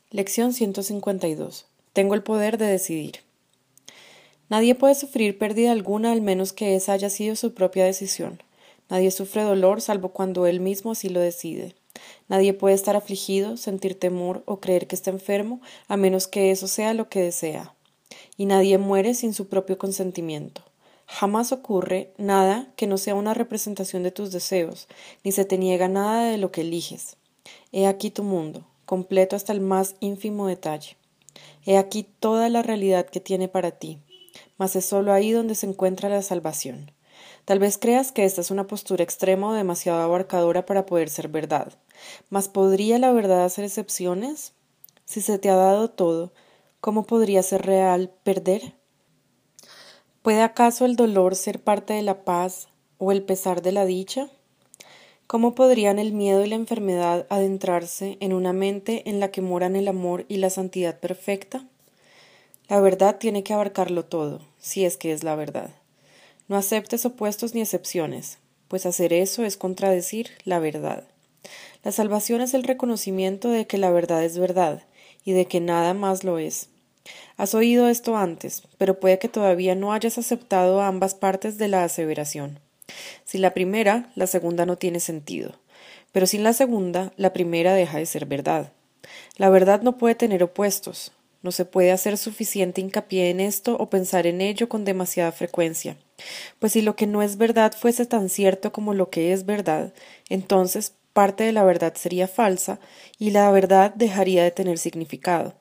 Lección 152. Tengo el poder de decidir. Nadie puede sufrir pérdida alguna al menos que esa haya sido su propia decisión. Nadie sufre dolor salvo cuando él mismo así lo decide. Nadie puede estar afligido, sentir temor o creer que está enfermo a menos que eso sea lo que desea. Y nadie muere sin su propio consentimiento. Jamás ocurre nada que no sea una representación de tus deseos, ni se te niega nada de lo que eliges. He aquí tu mundo, completo hasta el más ínfimo detalle. He aquí toda la realidad que tiene para ti, mas es solo ahí donde se encuentra la salvación. Tal vez creas que esta es una postura extrema o demasiado abarcadora para poder ser verdad, mas ¿podría la verdad hacer excepciones? Si se te ha dado todo, ¿cómo podría ser real perder? ¿Puede acaso el dolor ser parte de la paz o el pesar de la dicha? ¿Cómo podrían el miedo y la enfermedad adentrarse en una mente en la que moran el amor y la santidad perfecta? La verdad tiene que abarcarlo todo, si es que es la verdad. No aceptes opuestos ni excepciones, pues hacer eso es contradecir la verdad. La salvación es el reconocimiento de que la verdad es verdad y de que nada más lo es. Has oído esto antes, pero puede que todavía no hayas aceptado ambas partes de la aseveración. Sin la primera, la segunda no tiene sentido, pero sin la segunda, la primera deja de ser verdad. La verdad no puede tener opuestos, no se puede hacer suficiente hincapié en esto o pensar en ello con demasiada frecuencia, pues si lo que no es verdad fuese tan cierto como lo que es verdad, entonces parte de la verdad sería falsa y la verdad dejaría de tener significado.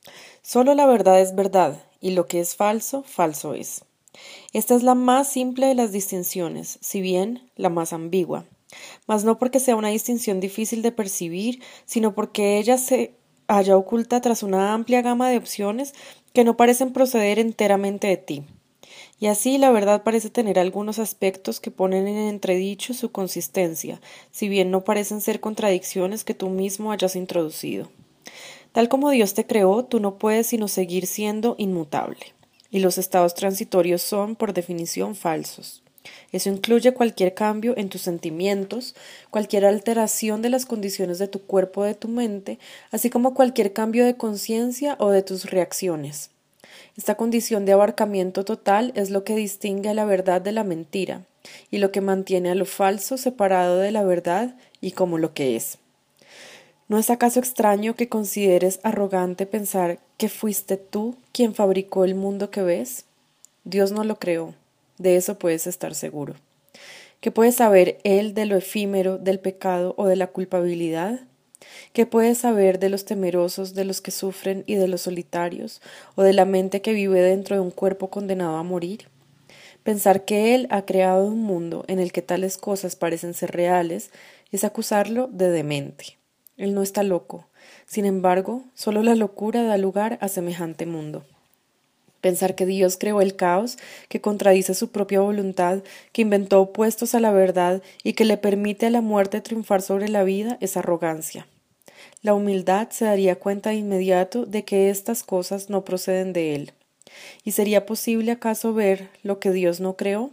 Solo la verdad es verdad, y lo que es falso, falso es. Esta es la más simple de las distinciones, si bien la más ambigua, mas no porque sea una distinción difícil de percibir, sino porque ella se halla oculta tras una amplia gama de opciones que no parecen proceder enteramente de ti. Y así la verdad parece tener algunos aspectos que ponen en entredicho su consistencia, si bien no parecen ser contradicciones que tú mismo hayas introducido. Tal como Dios te creó, tú no puedes sino seguir siendo inmutable, y los estados transitorios son, por definición, falsos. Eso incluye cualquier cambio en tus sentimientos, cualquier alteración de las condiciones de tu cuerpo o de tu mente, así como cualquier cambio de conciencia o de tus reacciones. Esta condición de abarcamiento total es lo que distingue a la verdad de la mentira, y lo que mantiene a lo falso separado de la verdad y como lo que es. ¿No es acaso extraño que consideres arrogante pensar que fuiste tú quien fabricó el mundo que ves? Dios no lo creó, de eso puedes estar seguro. ¿Qué puede saber Él de lo efímero, del pecado o de la culpabilidad? ¿Qué puede saber de los temerosos, de los que sufren y de los solitarios, o de la mente que vive dentro de un cuerpo condenado a morir? Pensar que Él ha creado un mundo en el que tales cosas parecen ser reales es acusarlo de demente. Él no está loco. Sin embargo, solo la locura da lugar a semejante mundo. Pensar que Dios creó el caos, que contradice su propia voluntad, que inventó opuestos a la verdad y que le permite a la muerte triunfar sobre la vida es arrogancia. La humildad se daría cuenta de inmediato de que estas cosas no proceden de Él. ¿Y sería posible acaso ver lo que Dios no creó?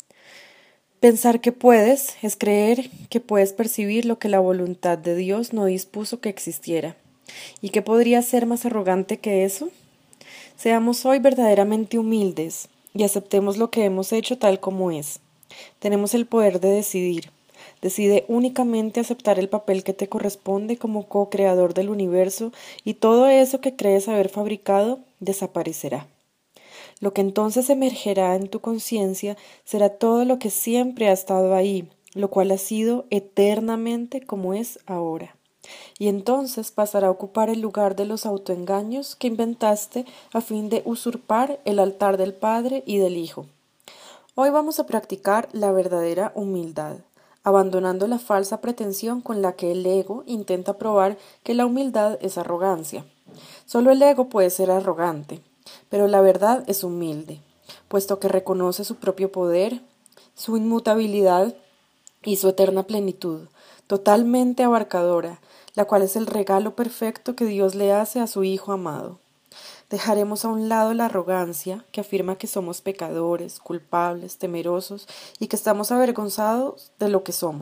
Pensar que puedes es creer que puedes percibir lo que la voluntad de Dios no dispuso que existiera. ¿Y qué podría ser más arrogante que eso? Seamos hoy verdaderamente humildes y aceptemos lo que hemos hecho tal como es. Tenemos el poder de decidir. Decide únicamente aceptar el papel que te corresponde como co-creador del universo y todo eso que crees haber fabricado desaparecerá. Lo que entonces emergerá en tu conciencia será todo lo que siempre ha estado ahí, lo cual ha sido eternamente como es ahora. Y entonces pasará a ocupar el lugar de los autoengaños que inventaste a fin de usurpar el altar del Padre y del Hijo. Hoy vamos a practicar la verdadera humildad, abandonando la falsa pretensión con la que el ego intenta probar que la humildad es arrogancia. Solo el ego puede ser arrogante, pero la verdad es humilde, puesto que reconoce su propio poder, su inmutabilidad y su eterna plenitud, totalmente abarcadora, la cual es el regalo perfecto que Dios le hace a su Hijo amado. Dejaremos a un lado la arrogancia que afirma que somos pecadores, culpables, temerosos y que estamos avergonzados de lo que somos.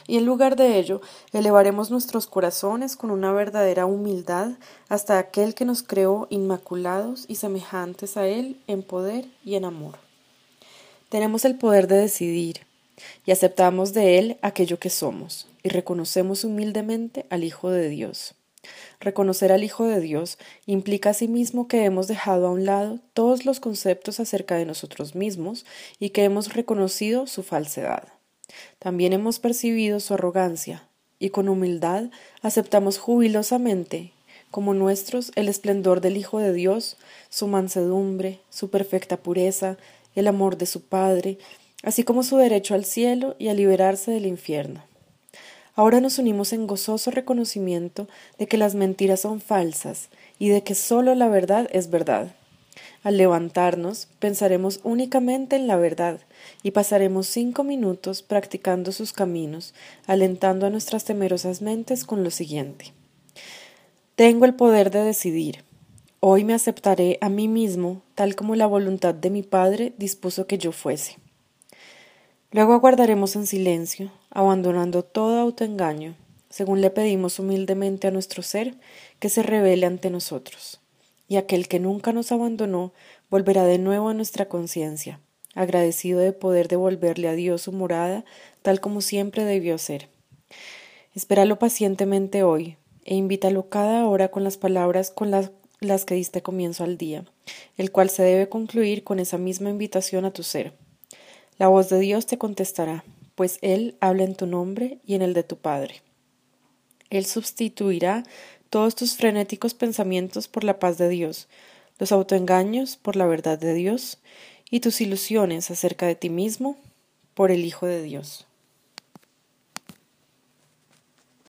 Y en lugar de ello, elevaremos nuestros corazones con una verdadera humildad hasta aquel que nos creó inmaculados y semejantes a Él en poder y en amor. Tenemos el poder de decidir y aceptamos de Él aquello que somos y reconocemos humildemente al Hijo de Dios. Reconocer al Hijo de Dios implica asimismo que hemos dejado a un lado todos los conceptos acerca de nosotros mismos y que hemos reconocido su falsedad. También hemos percibido su arrogancia y con humildad aceptamos jubilosamente como nuestros el esplendor del Hijo de Dios, su mansedumbre, su perfecta pureza, el amor de su Padre, así como su derecho al cielo y a liberarse del infierno. Ahora nos unimos en gozoso reconocimiento de que las mentiras son falsas y de que sólo la verdad es verdad. Al levantarnos, pensaremos únicamente en la verdad y pasaremos 5 minutos practicando sus caminos, alentando a nuestras temerosas mentes con lo siguiente. Tengo el poder de decidir. Hoy me aceptaré a mí mismo tal como la voluntad de mi Padre dispuso que yo fuese. Luego aguardaremos en silencio, abandonando todo autoengaño, según le pedimos humildemente a nuestro ser que se revele ante nosotros. Y aquel que nunca nos abandonó volverá de nuevo a nuestra conciencia, agradecido de poder devolverle a Dios su morada tal como siempre debió ser. Espéralo pacientemente hoy e invítalo cada hora con las palabras con las que diste comienzo al día, el cual se debe concluir con esa misma invitación a tu ser. La voz de Dios te contestará, pues Él habla en tu nombre y en el de tu Padre. Él sustituirá todos tus frenéticos pensamientos por la paz de Dios, los autoengaños por la verdad de Dios y tus ilusiones acerca de ti mismo por el Hijo de Dios.